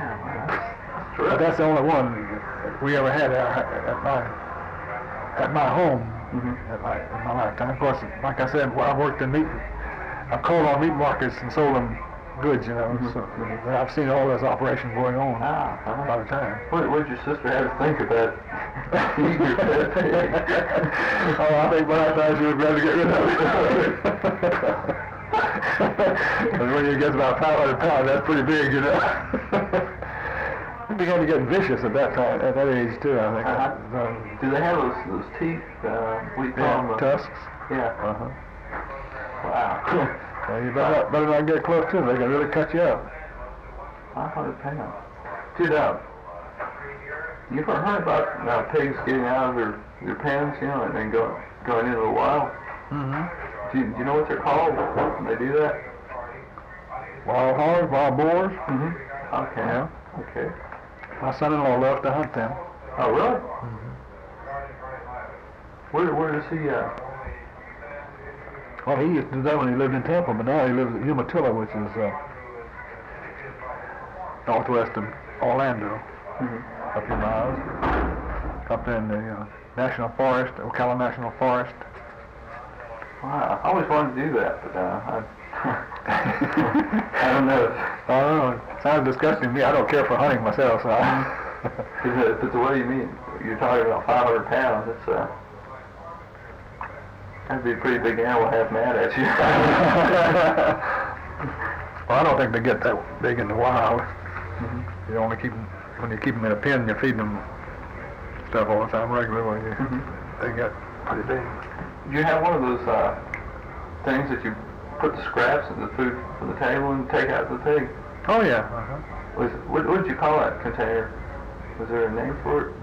Yeah. But that's the only one we ever had at my home in my lifetime. Of course, like I said, I worked in I called on meat markets and sold them goods, you know. So I've seen all this operation going on all the time. What did your sister have to think about eating your pet pig? Oh, I think by that time she was glad to get rid of it. But when you get about 500 pounds, that's pretty big, you know. It began to get vicious at that time, at that age too, I think. Do they have those teeth? We call them tusks. Yeah. Wow. Well, you better not get close to them. They can really cut you up. 500 pounds. Dude, you ever heard about pigs getting out of their pens, you know, and then going into the wild? Do you know what they're called when they do that? Wild hogs, wild boars. Okay. Yeah. Okay. My son-in-law loves to hunt them. Oh, really? Where does he? Well, he used to do that when he lived in Tampa, but now he lives in Umatilla, which is northwest of Orlando, a few miles, up in the National Forest, Ocala National Forest. Wow, I always wanted to do that, but I don't know. I don't know. It sounds disgusting to me. I don't care for hunting myself, so. If it's the way you mean, you're talking about 500 pounds, that'd be a pretty big animal to have mad at you. Well, I don't think they get that big in the wild. You only when you keep them in a pen, you're feeding them stuff all the time regularly. They get pretty big. You have one of those things that you put the scraps in the food from the table and take out the pig. Oh yeah. What did you call that container? Was there a name for it?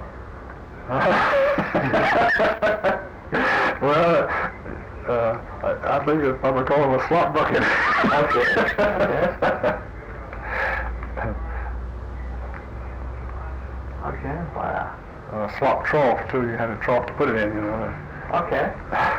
Well, I think it's probably called a slop bucket. Okay, wow. Slop trough too. You had a trough to put it in, you know. Okay.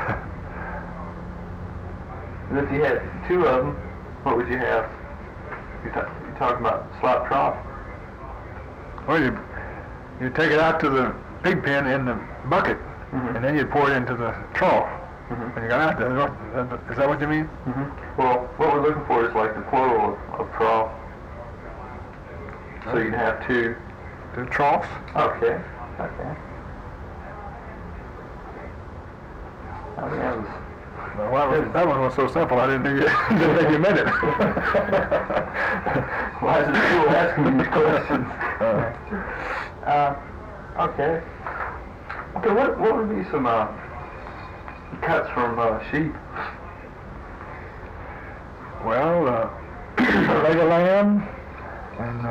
And if you had two of them, what would you have? You're talking about slop trough? Well, you take it out to the pig pen in the bucket, and then you pour it into the trough. When you got out there, is that what you mean? Well, what we're looking for is like the plural of trough. So you'd have two troughs. Okay. Well, that one was so simple, I didn't think you meant it. Why is it still asking me these questions? Okay. Okay, what would be some cuts from sheep? Well, leg of lamb and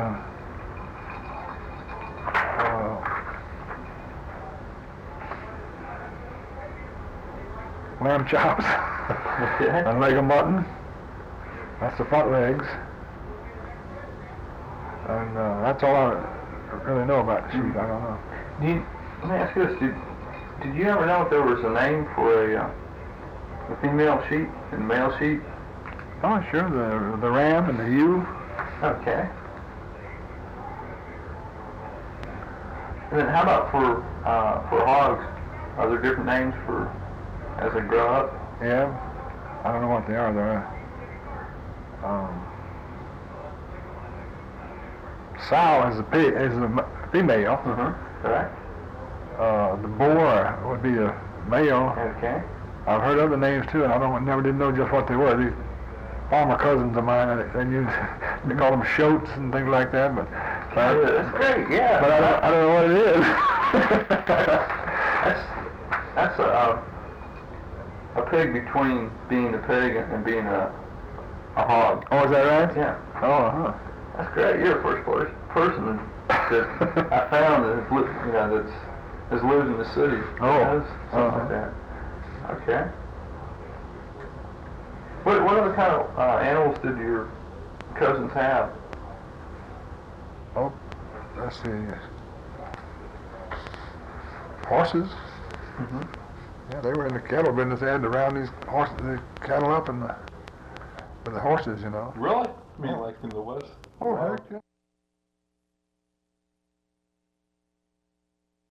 lamb chops and leg of mutton. That's the front legs. And that's all I really know about the sheep. I don't know. Let me ask you this. Did you ever know if there was a name for a female sheep and male sheep? Oh, sure. The ram and the ewe. Okay. And then how about for hogs? Are there different names for as they grow up? Yeah. I don't know what they are. They're sow is a female. Correct. The boar would be a male. Okay. I've heard other names too, and I never did know just what they were. These farmer cousins of mine, they call them shoats and things like that. But that's great. Yeah. But I don't know what it is. That's a pig between being a pig and being a hog. Oh, is that right? Yeah. Oh, That's great. You're the first person that I found that has lived in the city. Oh. Something like that. Okay. What other kind of animals did your cousins have? Oh, let's see. Horses. Yeah, they were in the cattle business. They had to round the cattle up with the horses, you know. Really? I mean, like in the West? Oh, heck yeah.